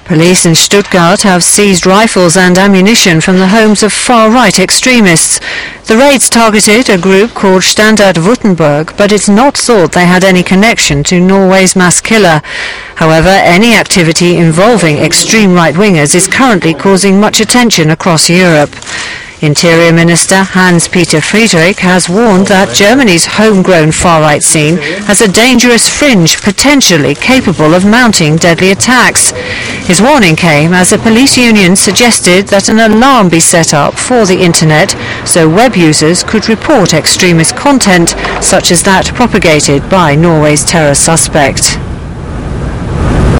Police in Stuttgart have seized rifles and ammunition from the homes of far-right extremists. The raids targeted a group called Standard Württemberg, but it's not thought they had any connection to Norway's mass killer. However, any activity involving extreme right-wingers is currently causing much attention across Europe. Interior Minister Hans-Peter Friedrich has warned that Germany's homegrown far-right scene has a dangerous fringe potentially capable of mounting deadly attacks. His warning came as a police union suggested that an alarm be set up for the internet so web users could report extremist content such as that propagated by Norway's terror suspect.